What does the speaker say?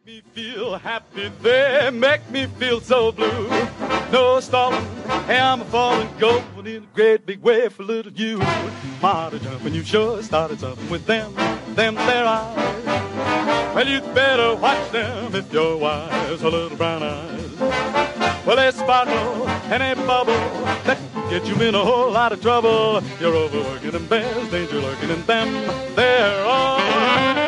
Me feel happy, they make me feel so blue. No stalling, hey, I'm falling, going in a great big way for little you. My heart is jumping, you sure started something with them there eyes. Well, you'd better watch them if you're wise, her little brown eyes. Well, they sparkle and they bubble, that can get you in a whole lot of trouble. You're overworking them bears, danger lurking in them there eyes.